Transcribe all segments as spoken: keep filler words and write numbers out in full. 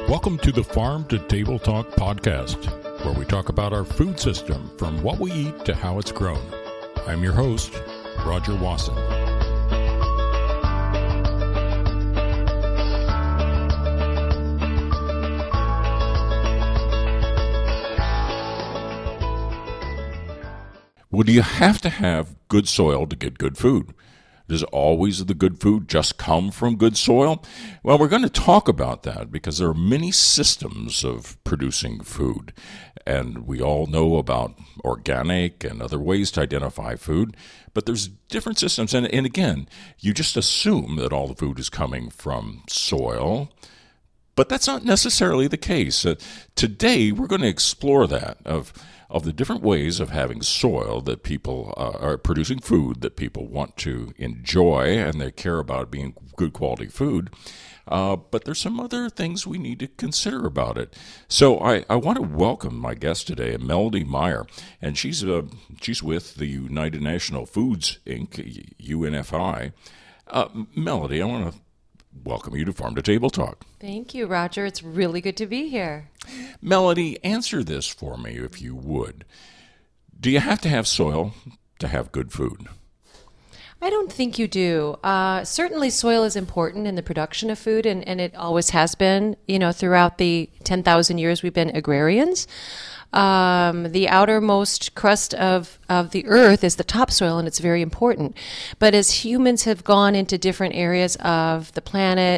Welcome to the Farm to Table Talk podcast, where we talk about our food system from what we eat to how it's grown. I'm your host, Roger Wasson. Well, do you have to have good soil to get good food? Does always the good food just come from good soil? Well, we're going to talk about that because there are many systems of producing food. And we all know about organic and other ways to identify food, but there's different systems. And, and again, you just assume that all the food is coming from soil, but that's not necessarily the case. Uh, today, we're going to explore that of of the different ways of having soil that people uh, are producing food that people want to enjoy and they care about being good quality food. Uh, but there's some other things we need to consider about it. So I, I want to welcome my guest today, Melody Meyer, and she's uh, she's with the United National Foods, Incorporated, U N F I. Uh, Melody, I want to welcome you to Farm to Table Talk. Thank you, Roger. It's really good to be here. Melody, answer this for me if you would. Do you have to have soil to have good food? I don't think you do. Uh, certainly soil is important in the production of food, and, and it always has been, you know, throughout the ten thousand years we've been agrarians. Um, the outermost crust of, of the earth is the topsoil, and it's very important. But as humans have gone into different areas of the planet,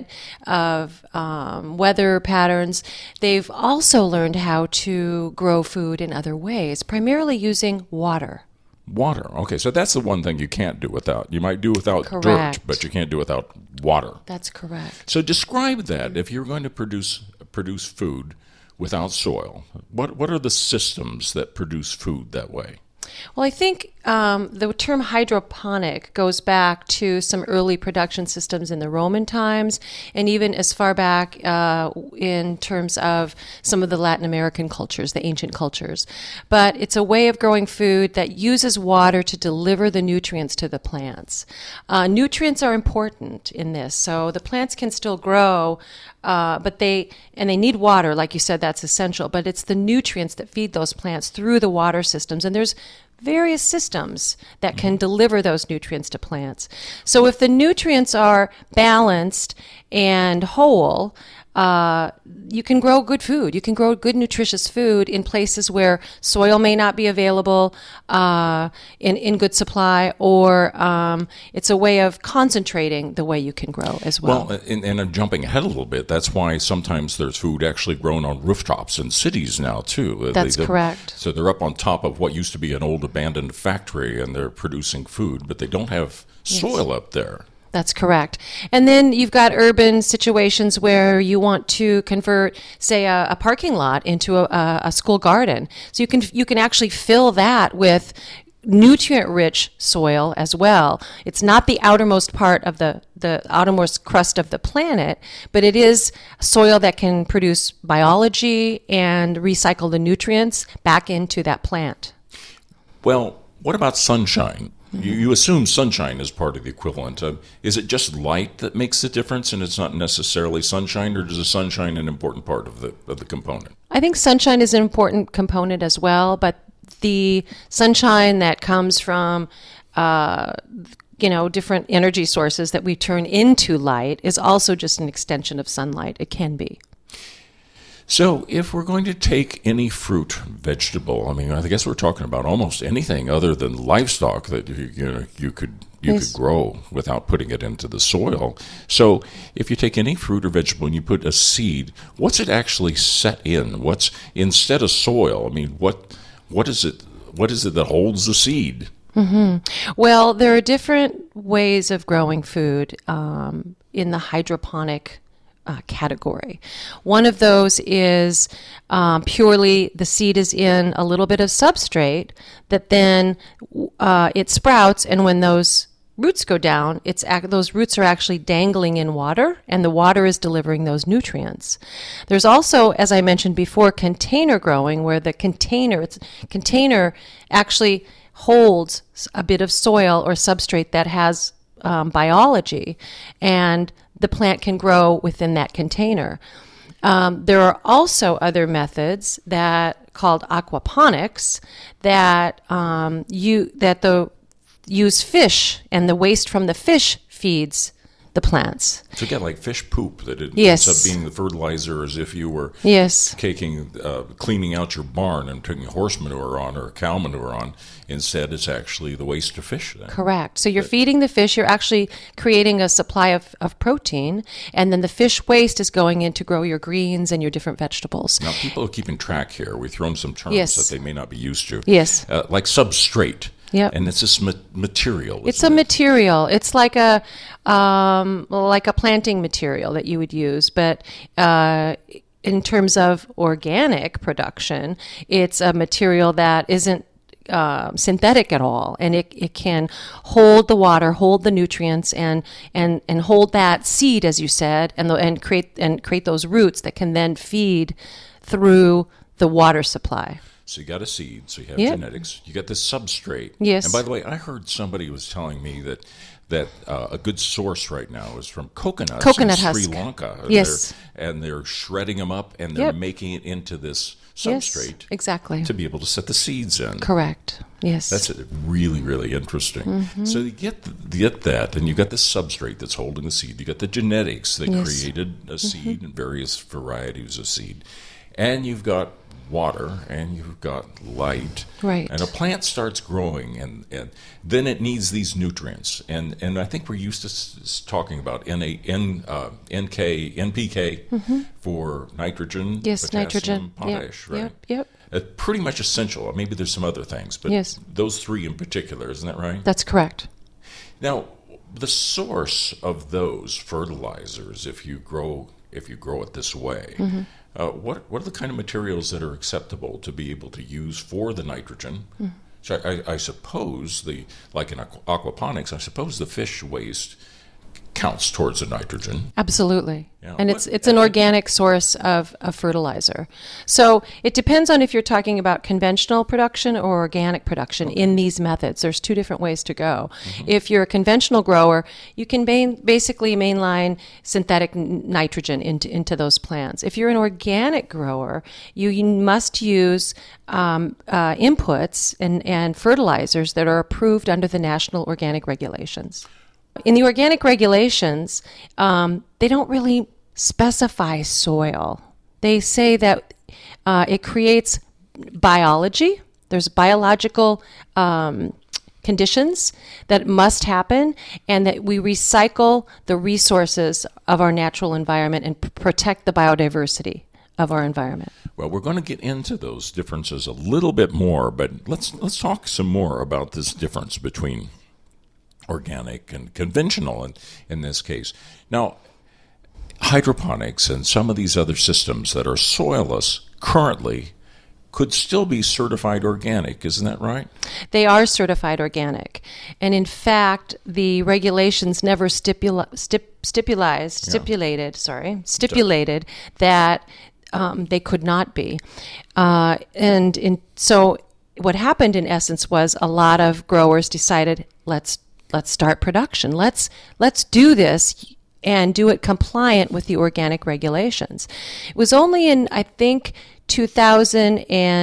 of um, weather patterns, they've also learned how to grow food in other ways, primarily using water. Water. Okay, so that's the one thing you can't do without. You might do without Correct. dirt, but you can't do without water. That's correct. So describe that. If you're going to produce produce food without soil, what what are the systems that produce food that way? Well, I think um, the term hydroponic goes back to some early production systems in the Roman times, and even as far back uh, in terms of some of the Latin American cultures, the ancient cultures. But it's a way of growing food that uses water to deliver the nutrients to the plants. Uh, nutrients are important in this, so the plants can still grow, uh, but they and they need water, like you said, that's essential. But it's the nutrients that feed those plants through the water systems, and there's various systems that can deliver those nutrients to plants. So if the nutrients are balanced and whole, uh, you can grow good food. You can grow good, nutritious food in places where soil may not be available uh, in, in good supply, or um, it's a way of concentrating the way you can grow as well. Well, and, and I'm jumping ahead a little bit. That's why sometimes there's food actually grown on rooftops in cities now, too. That's they, correct. So they're up on top of what used to be an old abandoned factory, and they're producing food, but they don't have soil Yes. up there. That's correct. And then you've got urban situations where you want to convert, say, a, a parking lot into a, a school garden. So you can you can actually fill that with nutrient-rich soil as well. It's not the outermost part of the, the outermost crust of the planet, but it is soil that can produce biology and recycle the nutrients back into that plant. Well, what about sunshine? You, you assume sunshine is part of the equivalent. Uh, is it just light that makes the difference, and it's not necessarily sunshine, or is the sunshine an important part of the of the component? I think sunshine is an important component as well, but the sunshine that comes from uh, you know, different energy sources that we turn into light is also just an extension of sunlight. It can be. So if we're going to take any fruit, vegetable, I mean, I guess we're talking about almost anything other than livestock that you, you know you could you Yes. could grow without putting it into the soil. So if you take any fruit or vegetable and you put a seed, what's it actually set in? What's instead of soil? I mean, what what is it? What is it that holds the seed? Mm-hmm. Well, there are different ways of growing food um, in the hydroponic Uh, category. One of those is um, purely the seed is in a little bit of substrate that then uh, it sprouts, and when those roots go down, it's ac- those roots are actually dangling in water, and the water is delivering those nutrients. There's also, as I mentioned before, container growing, where the container it's container actually holds a bit of soil or substrate that has um, biology, and the plant can grow within that container. Um, there are also other methods that called aquaponics that um, you that the use fish, and the waste from the fish feeds the plants. So you get like fish poop that it Yes. ends up being the fertilizer, as if you were Yes. caking, uh, cleaning out your barn and putting horse manure on or cow manure on. Instead, it's actually the waste of fish then. Correct. So you're feeding the fish, you're actually creating a supply of, of protein, and then the fish waste is going in to grow your greens and your different vegetables. Now, people are keeping track here. We've thrown some terms Yes. that they may not be used to. Yes. Uh, like substrate. Yep. And it's this ma- material. It's isn't a it? material. It's like a um, like a planting material that you would use, but uh, in terms of organic production, it's a material that isn't uh, synthetic at all, and it, it can hold the water, hold the nutrients, and and and hold that seed, as you said, and the, and create and create those roots that can then feed through the water supply. So you got a seed, so you have Yep. genetics. You got this substrate. Yes. And by the way, I heard somebody was telling me that that uh, a good source right now is from coconuts Coconut in Sri husk. Lanka. And Yes. They're, and they're shredding them up, and they're Yep. making it into this Yes, substrate exactly. to be able to set the seeds in. Correct. Yes. That's really, really interesting. Mm-hmm. So you get the, get that, and you got the substrate that's holding the seed. You got the genetics that Yes. created a seed and various varieties of seed, and you've got water, and you've got light. Right. And a plant starts growing, and, and then it needs these nutrients. And and I think we're used to s- s- talking about N A, N, uh, N K, N P K for nitrogen, Yes, potassium, nitrogen. Yep, potash, right? yep, yep. Uh, pretty much essential. Maybe there's some other things, but Yes. those three in particular, isn't that right? That's correct. Now, the source of those fertilizers, if you grow if you grow it this way, Mm-hmm. uh, what what are the kind of materials that are acceptable to be able to use for the nitrogen? Mm. So I, I suppose the like in aqu- aquaponics, I suppose the fish waste counts towards the nitrogen. Absolutely. Yeah. And What- it's it's an organic source of, of fertilizer. So it depends on if you're talking about conventional production or organic production in these methods. There's two different ways to go. If you're a conventional grower, you can main, basically mainline synthetic n- nitrogen into, into those plants. If you're an organic grower, you, you must use um, uh, inputs and, and fertilizers that are approved under the national organic regulations. In the organic regulations, um, they don't really specify soil. They say that uh, it creates biology. There's biological um, conditions that must happen, and that we recycle the resources of our natural environment and p- protect the biodiversity of our environment. Well, we're going to get into those differences a little bit more, but let's let's talk some more about this difference between organic and conventional in, in this case. Now, hydroponics and some of these other systems that are soilless currently could still be certified organic, isn't that right? They are certified organic. And in fact, the regulations never stipula- stip- stipulized, stipulated, sorry, stipulated that um, they could not be. Uh, and in, so what happened in essence was a lot of growers decided, let's let's start production. Let's let's do this and do it compliant with the organic regulations. It was only in, I think, two thousand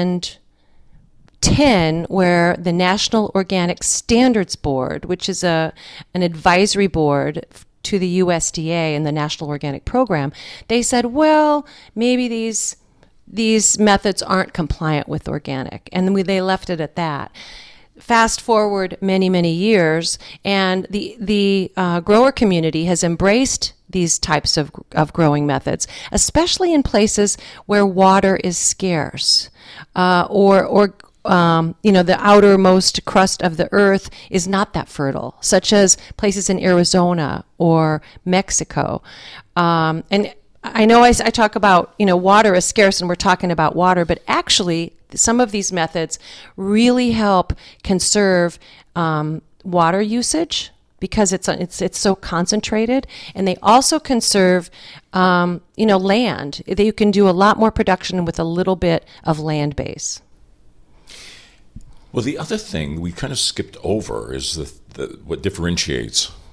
ten where the National Organic Standards Board, which is a an advisory board to the U S D A and the National Organic Program, they said, well, maybe these these methods aren't compliant with organic, and we, they left it at that. Fast forward many, many years, and the the uh, grower community has embraced these types of, of growing methods, especially in places where water is scarce, uh, or or um, you know, the outermost crust of the earth is not that fertile, such as places in Arizona or Mexico, um, and I know I, I talk about, you know, water is scarce and we're talking about water, but actually some of these methods really help conserve um, water usage because it's it's it's so concentrated, and they also conserve, um, you know, land. You can do a lot more production with a little bit of land base. Well, the other thing we kind of skipped over is the, the what differentiates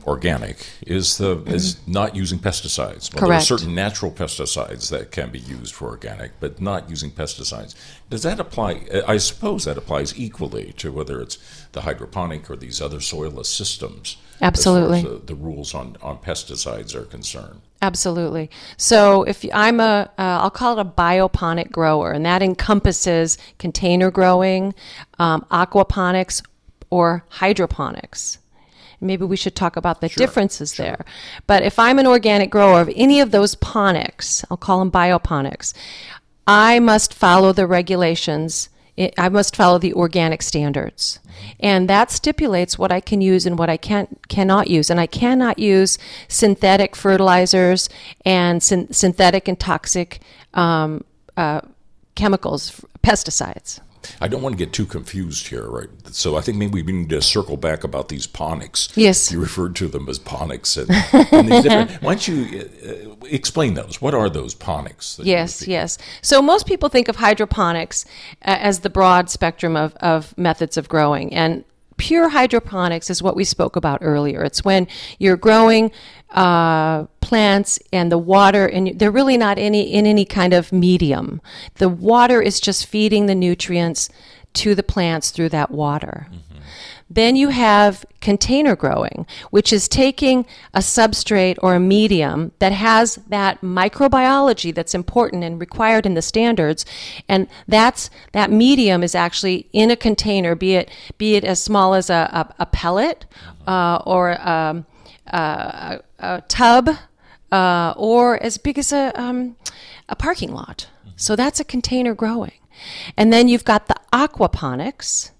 organic is the mm-hmm. is not using pesticides. Well, Correct. There are certain natural pesticides that can be used for organic, but not using pesticides. Does that apply? I suppose that applies equally to whether it's the hydroponic or these other soilless systems. Absolutely. As far as the, the rules on, on pesticides are concerned. Absolutely. So if I'm a, uh, I'll call it a bioponic grower, and that encompasses container growing, um, aquaponics, or hydroponics. Maybe we should talk about the sure, differences sure. there. But if I'm an organic grower of any of those ponics, I'll call them bioponics, I must follow the regulations. I must follow the organic standards. And that stipulates what I can use and what I can't, cannot use. And I cannot use synthetic fertilizers and syn- synthetic and toxic um, uh, chemicals, pesticides. I don't want to get too confused here, right? So I think maybe we need to circle back about these ponics. Yes. You referred to them as ponics. And, and these different, why don't you uh, explain those? What are those ponics? that Yes, you yes. So most people think of hydroponics uh, as the broad spectrum of, of methods of growing. And pure hydroponics is what we spoke about earlier. It's when you're growing uh, plants and the water, and they're really not any in any kind of medium. The water is just feeding the nutrients to the plants through that water. Mm-hmm. Then you have container growing, which is taking a substrate or a medium that has that microbiology that's important and required in the standards, and that's that medium is actually in a container, be it be it as small as a, a, a pellet uh, or um, a, a tub uh, or as big as a um, a parking lot. So that's a container growing. And then you've got the aquaponics,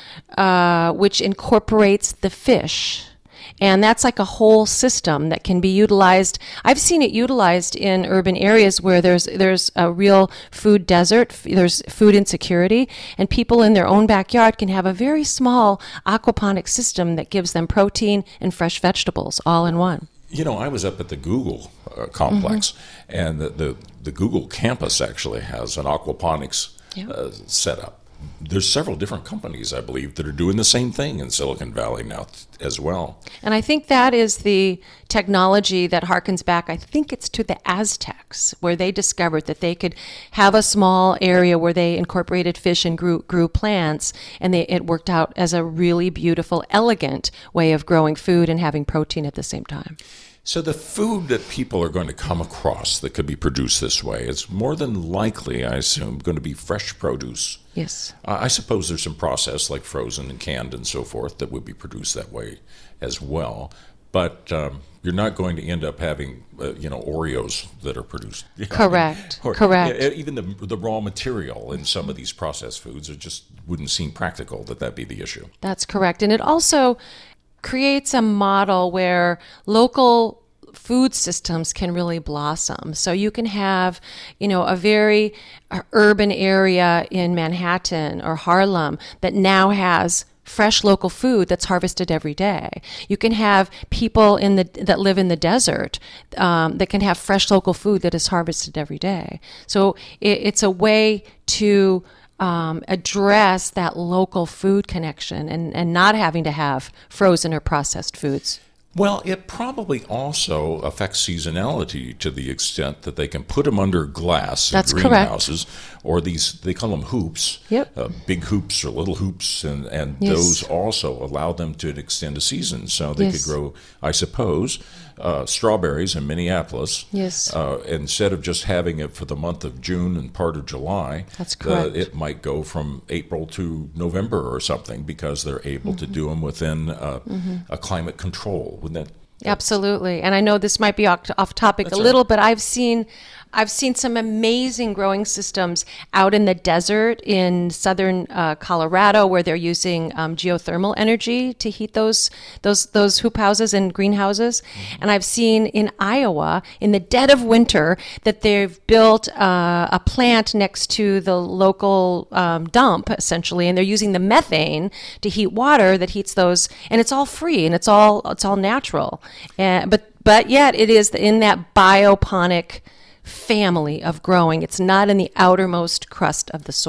Uh, which incorporates the fish. And that's like a whole system that can be utilized. I've seen it utilized in urban areas where there's there's a real food desert, there's food insecurity, and people in their own backyard can have a very small aquaponic system that gives them protein and fresh vegetables all in one. You know, I was up at the Google uh, complex, mm-hmm. and the, the, the Google campus actually has an aquaponics yep. uh, setup. There's several different companies, I believe, that are doing the same thing in Silicon Valley now as well. And I think that is the technology that harkens back, I think it's to the Aztecs, where they discovered that they could have a small area where they incorporated fish and grew, grew plants, and they, it worked out as a really beautiful, elegant way of growing food and having protein at the same time. So the food that people are going to come across that could be produced this way is more than likely, I assume, going to be fresh produce. Yes. Uh, I suppose there's some process like frozen and canned and so forth that would be produced that way as well. But um, you're not going to end up having, uh, you know, Oreos that are produced. Correct. or, Correct. Uh, even the the raw material in some of these processed foods, it just wouldn't seem practical that that be the issue. That's correct. And it also creates a model where local food systems can really blossom. So you can have, you know, a very urban area in Manhattan or Harlem that now has fresh local food that's harvested every day. You can have people in the that live in the desert um, that can have fresh local food that is harvested every day. So it, it's a way to Um, address that local food connection and, and not having to have frozen or processed foods. Well, it probably also affects seasonality to the extent that they can put them under glass in That's greenhouses, or these, they call them hoops, Yep. uh, big hoops or little hoops, and, and Yes. those also allow them to extend a season. So they Yes. could grow, I suppose, uh, strawberries in Minneapolis. Yes. Uh, instead of just having it for the month of June and part of July, That's correct. Uh, it might go from April to November or something because they're able mm-hmm. to do them within uh, mm-hmm. a climate control. Wouldn't that? Absolutely. And I know this might be off, off topic That's a little, right. but I've seen I've seen some amazing growing systems out in the desert in southern uh, Colorado, where they're using um, geothermal energy to heat those those those hoop houses and greenhouses. Mm-hmm. And I've seen in Iowa, in the dead of winter, that they've built uh, a plant next to the local um, dump, essentially, and they're using the methane to heat water that heats those, and it's all free and it's all it's all natural. And, but but yet it is in that bioponic family of growing. It's not in the outermost crust of the soil.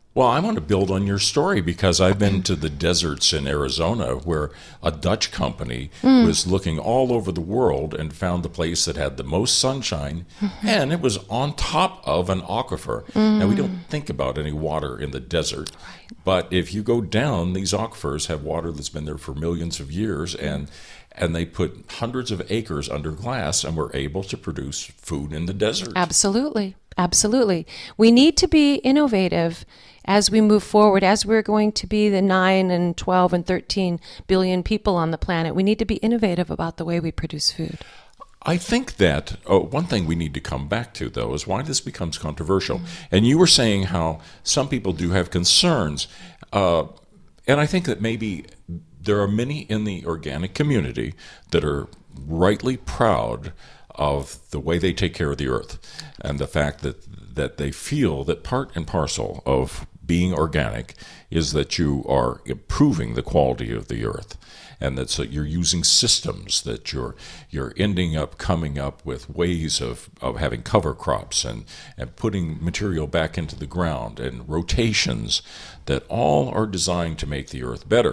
Well, I want to build on your story because I've been to the deserts in Arizona where a Dutch company mm. was looking all over the world and found the place that had the most sunshine, mm-hmm. and it was on top of an aquifer. Mm. Now, we don't think about any water in the desert, right. but if you go down, these aquifers have water that's been there for millions of years, and and they put hundreds of acres under glass and were able to produce food in the desert. Absolutely. Absolutely. We need to be innovative as we move forward, as we're going to be the nine and twelve and thirteen billion people on the planet. We need to be innovative about the way we produce food. I think that oh, one thing we need to come back to, though, is why this becomes controversial. Mm-hmm. And you were saying how some people do have concerns. Uh, and I think that maybe there are many in the organic community that are rightly proud of the way they take care of the earth and the fact that that they feel that part and parcel of being organic is that you are improving the quality of the earth, and that so you're using systems, that you're you're ending up coming up with ways of, of having cover crops and, and putting material back into the ground and rotations that all are designed to make the earth better.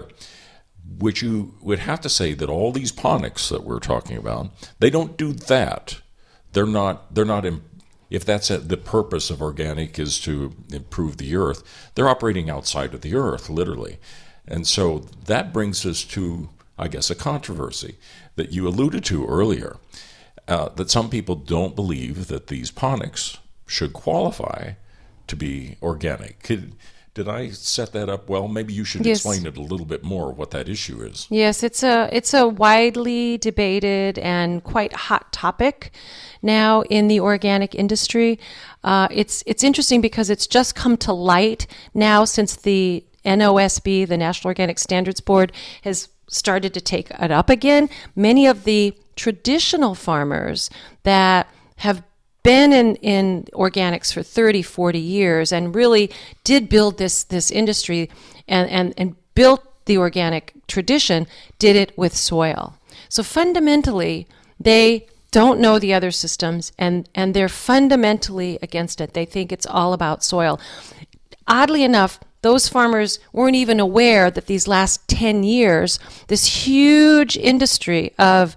Which you would have to say that all these ponics that we're talking about, they don't do that. They're not. They're not. If that's a, the purpose of organic is to improve the earth, they're operating outside of the earth, literally. And so that brings us to, I guess, a controversy that you alluded to earlier, uh, that some people don't believe that these ponics should qualify to be organic. Could, Did I set that up well? Maybe you should yes. explain it a little bit more, what that issue is. Yes, it's a it's a widely debated and quite hot topic now in the organic industry. Uh, it's it's interesting because it's just come to light now since the N O S B, the National Organic Standards Board, has started to take it up again. Many of the traditional farmers that have been in, in organics for thirty, forty years and really did build this this industry and, and, and built the organic tradition, did it with soil. So fundamentally, they don't know the other systems and, and they're fundamentally against it. They think it's all about soil. Oddly enough, those farmers weren't even aware that these last ten years, this huge industry of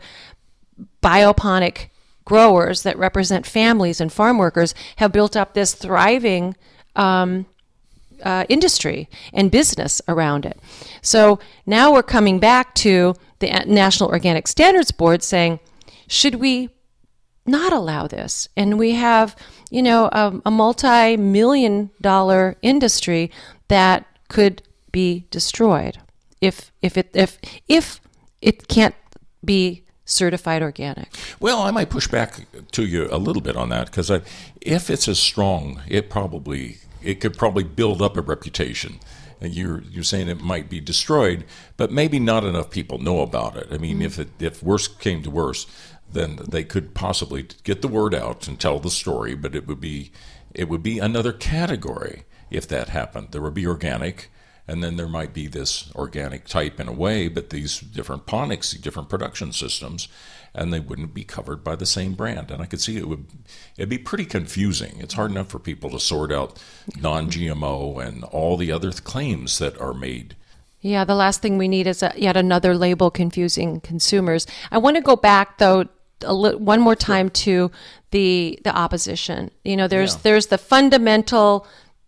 bioponic growers that represent families and farm workers have built up this thriving um, uh, industry and business around it. So now we're coming back to the National Organic Standards Board saying, should we not allow this? And we have, you know, a, a multi-million dollar industry that could be destroyed if if it if if it can't be certified organic. Well, I might push back to you a little bit on that because if it's as strong, it probably it could probably build up a reputation. And you're you're saying it might be destroyed, but maybe not enough people know about it. I mean, mm-hmm. if it if worse came to worse, then they could possibly get the word out and tell the story. But it would be it would be another category if that happened. There would be organic. And then there might be this organic type in a way, but these different ponics, different production systems, and they wouldn't be covered by the same brand. And I could see it would it'd be pretty confusing. It's hard enough for people to sort out non G M O and all the other claims that are made. Yeah, the last thing we need is a, yet another label confusing consumers. I want to go back, though, a li- one more time sure. to the the opposition. You know, there's yeah. there's the fundamental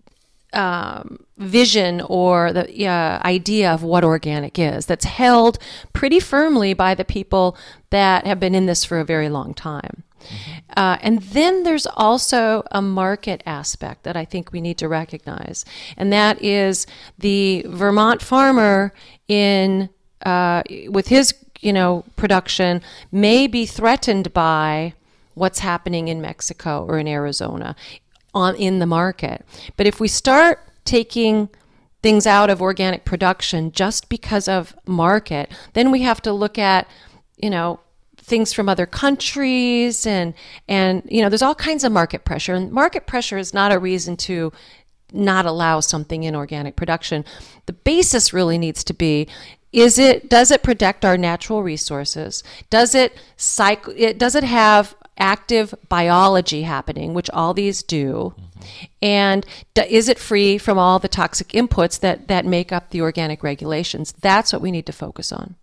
Um, vision or the uh, idea of what organic is that's held pretty firmly by the people that have been in this for a very long time. Mm-hmm. Uh, and then there's also a market aspect that I think we need to recognize, and that is the Vermont farmer in uh, with his you know production may be threatened by what's happening in Mexico or in Arizona on in the market. But if we start taking things out of organic production just because of market, then we have to look at, you know, things from other countries and and you know, there's all kinds of market pressure. And market pressure is not a reason to not allow something in organic production. The basis really needs to be, is it does it protect our natural resources? Does it cycle it does it have active biology happening, which all these do, mm-hmm. and d- is it free from all the toxic inputs that, that make up the organic regulations? That's what we need to focus on.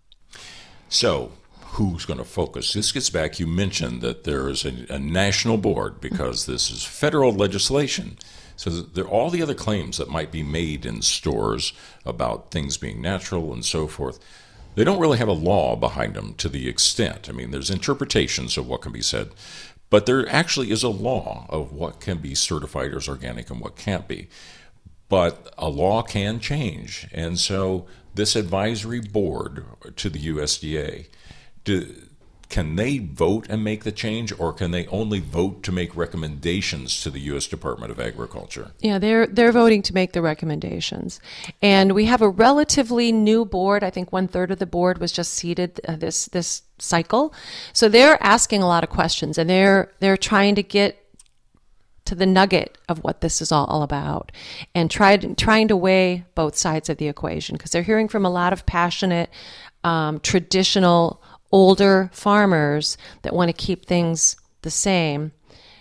So who's going to focus? This gets back, you mentioned that there is a, a national board because mm-hmm. this is federal legislation. So there are all the other claims that might be made in stores about things being natural and so forth. They don't really have a law behind them to the extent. I mean, there's interpretations of what can be said, but there actually is a law of what can be certified as organic and what can't be. But a law can change. And so this advisory board to the U S D A, do, can they vote and make the change, or can they only vote to make recommendations to the U S Department of Agriculture? Yeah, they're they're voting to make the recommendations. And we have a relatively new board. I think one third of the board was just seated uh, this this cycle. So they're asking a lot of questions, and they're they're trying to get to the nugget of what this is all, all about, and tried trying to weigh both sides of the equation, because they're hearing from a lot of passionate, um, traditional, older farmers that want to keep things the same.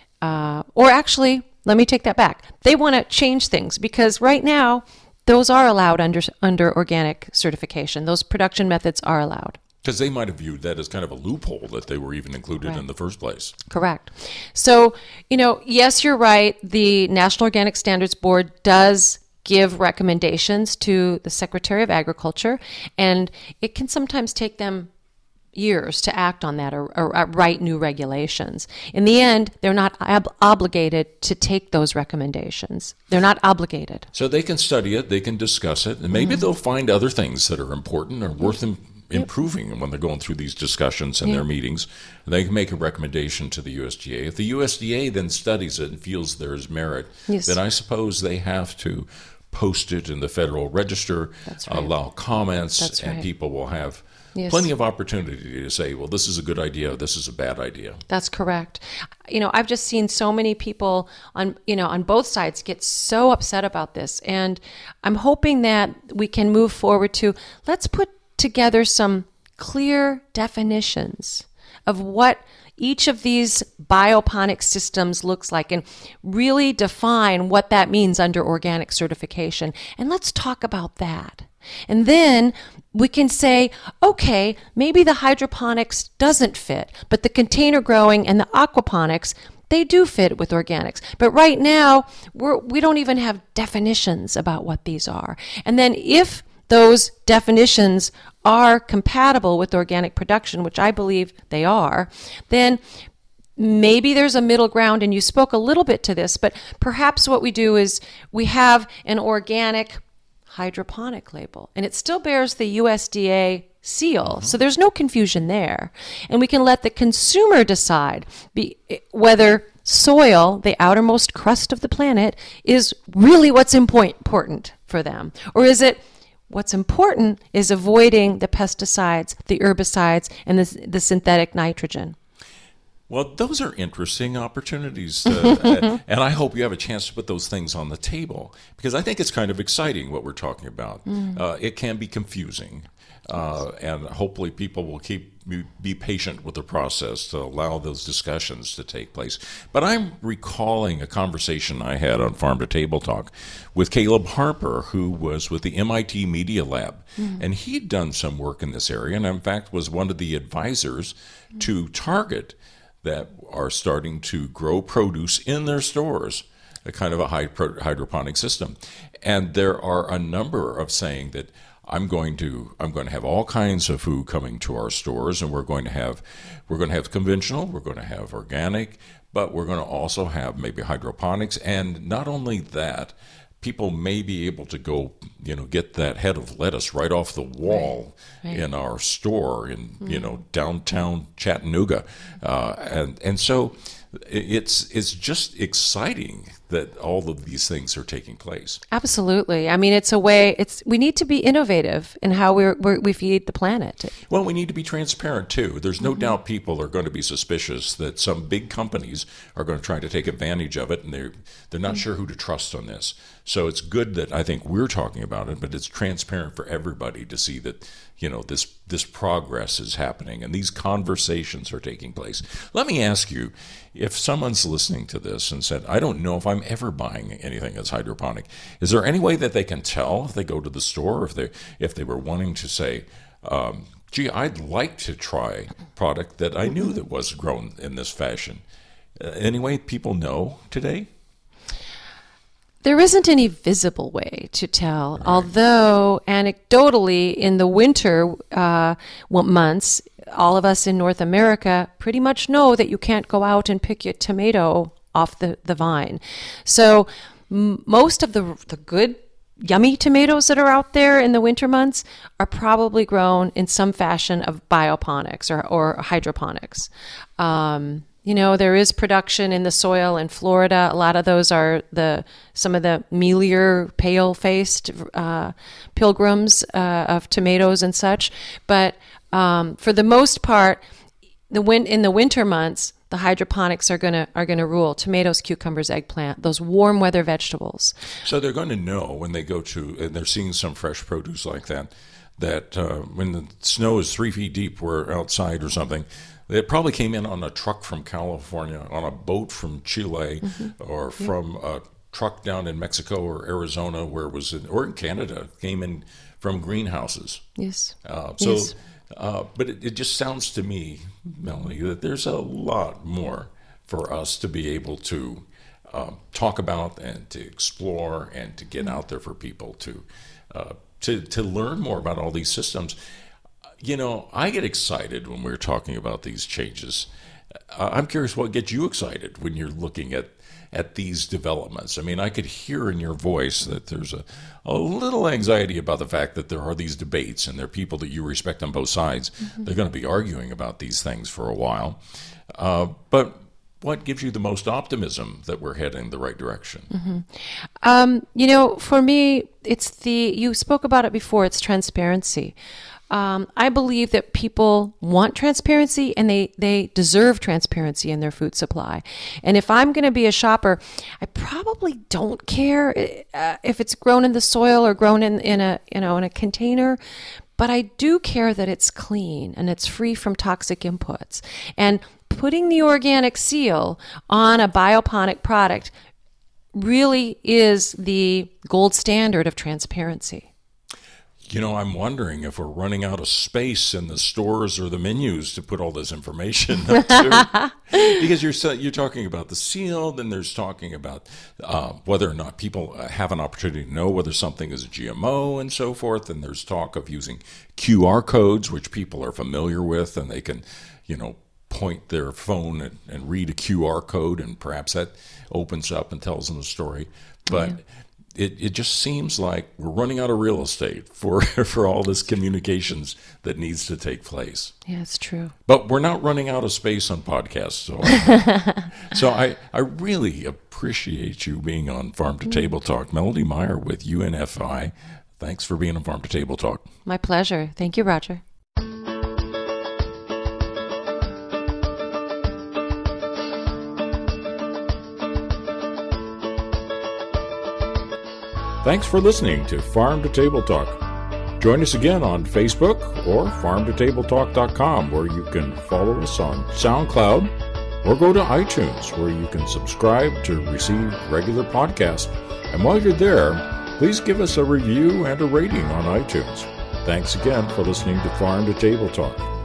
Uh, or actually, let me take that back. They want to change things, because right now, those are allowed under under organic certification. Those production methods are allowed. Because they might have viewed that as kind of a loophole that they were even included Right. in the first place. Correct. So, you know, yes, you're right. The National Organic Standards Board does give recommendations to the Secretary of Agriculture, and it can sometimes take them years to act on that, or, or, or write new regulations. In the end, they're not ob- obligated to take those recommendations. They're not obligated. So they can study it, they can discuss it, and maybe mm-hmm. they'll find other things that are important or worth im- improving yep. when they're going through these discussions and yep. their meetings. They can make a recommendation to the U S D A. If the U S D A then studies it and feels there is merit, yes. then I suppose they have to post it in the Federal Register, That's right. allow comments, That's and right. people will have Yes. plenty of opportunity to say, well, this is a good idea, this is a bad idea. That's correct. You know, I've just seen so many people on, you know, on both sides get so upset about this. And I'm hoping that we can move forward to, let's put together some clear definitions of what each of these bioponic systems looks like, and really define what that means under organic certification. And let's talk about that. And then we can say, okay, maybe the hydroponics doesn't fit, but the container growing and the aquaponics, they do fit with organics. But right now, we're, we don't even have definitions about what these are. And then if those definitions are compatible with organic production, which I believe they are, then maybe there's a middle ground, and you spoke a little bit to this, but perhaps what we do is we have an organic hydroponic label, and it still bears the U S D A seal. Mm-hmm. So there's no confusion there. And we can let the consumer decide be, whether soil, the outermost crust of the planet, is really what's impo- important for them. Or is it what's important is avoiding the pesticides, the herbicides, and the, the synthetic nitrogen. Well, those are interesting opportunities, to, and I hope you have a chance to put those things on the table, because I think it's kind of exciting what we're talking about. Mm. Uh, it can be confusing, uh, and hopefully people will keep be patient with the process to allow those discussions to take place. But I'm recalling a conversation I had on Farm to Table Talk with Caleb Harper, who was with the M I T Media Lab, mm. and he'd done some work in this area, and in fact was one of the advisors mm. to Target that are starting to grow produce in their stores, a kind of a hydroponic system. And there are a number of saying that I'm going to I'm going to have all kinds of food coming to our stores, and we're going to have we're going to have conventional, we're going to have organic, but we're going to also have maybe hydroponics. And not only that, people may be able to go, you know, get that head of lettuce right off the wall right. Right. in our store in, mm. you know, downtown Chattanooga. Uh, and, and so it's, it's just exciting that all of these things are taking place. Absolutely. I mean, it's a way, it's we need to be innovative in how we're, we're, we feed the planet. Well, we need to be transparent, too. There's no mm-hmm. doubt people are going to be suspicious that some big companies are going to try to take advantage of it, and they're, they're not mm-hmm. sure who to trust on this. So it's good that I think we're talking about it, but it's transparent for everybody to see that, you know, this this progress is happening and these conversations are taking place. Let me ask you, if someone's listening to this and said, I don't know if I'm ever buying anything that's hydroponic, is there any way that they can tell if they go to the store, if they if they were wanting to say, um, gee, I'd like to try product that I knew that was grown in this fashion? Uh, any way people know today? There isn't any visible way to tell, right. Although anecdotally in the winter uh, months, all of us in North America pretty much know that you can't go out and pick your tomato off the, the vine. So m- most of the the good, yummy tomatoes that are out there in the winter months are probably grown in some fashion of bioponics or, or hydroponics. Um, You know, there is production in the soil in Florida. A lot of those are the some of the mealier, pale-faced uh, pilgrims uh, of tomatoes and such. But um, for the most part, the win- in the winter months, the hydroponics are gonna are gonna rule. Tomatoes, cucumbers, eggplant, those warm weather vegetables. So they're going to know when they go to and they're seeing some fresh produce like that. That uh, when the snow is three feet deep, we're outside or something. It probably came in on a truck from California, on a boat from Chile, mm-hmm. or from yep. a truck down in Mexico or Arizona, where it was in, or in Canada, came in from greenhouses. Yes. Uh, so, yes. Uh, but it, it just sounds to me, Melanie, that there's a lot more for us to be able to uh, talk about and to explore and to get out there for people to uh, to to learn more about all these systems. You know, I get excited when we're talking about these changes. Uh, I'm curious what gets you excited when you're looking at, at these developments. I mean, I could hear in your voice that there's a, a little anxiety about the fact that there are these debates and there are people that you respect on both sides. Mm-hmm. They're going to be arguing about these things for a while. Uh, but what gives you the most optimism that we're heading the right direction? Mm-hmm. Um, you know, for me, it's the, you spoke about it before, it's transparency. Um, I believe that people want transparency and they, they deserve transparency in their food supply. And if I'm going to be a shopper, I probably don't care uh, if it's grown in the soil or grown in, in a, you know, in a container, but I do care that it's clean and it's free from toxic inputs. And putting the organic seal on a bioponic product really is the gold standard of transparency. You know, I'm wondering if we're running out of space in the stores or the menus to put all this information up too. Because you're you're talking about the seal, then there's talking about uh, whether or not people have an opportunity to know whether something is a G M O and so forth. And there's talk of using Q R codes, which people are familiar with, and they can, you know, point their phone and, and read a Q R code, and perhaps that opens up and tells them a story. But yeah. It it just seems like we're running out of real estate for, for all this communications that needs to take place. Yeah, it's true. But we're not running out of space on podcasts. So I, so I, I really appreciate you being on Farm to Table Talk. Melody Meyer with U N F I. Thanks for being on Farm to Table Talk. My pleasure. Thank you, Roger. Thanks for listening to Farm to Table Talk. Join us again on Facebook or farm to table talk dot com, where you can follow us on SoundCloud, or go to iTunes, where you can subscribe to receive regular podcasts. And while you're there, please give us a review and a rating on iTunes. Thanks again for listening to Farm to Table Talk.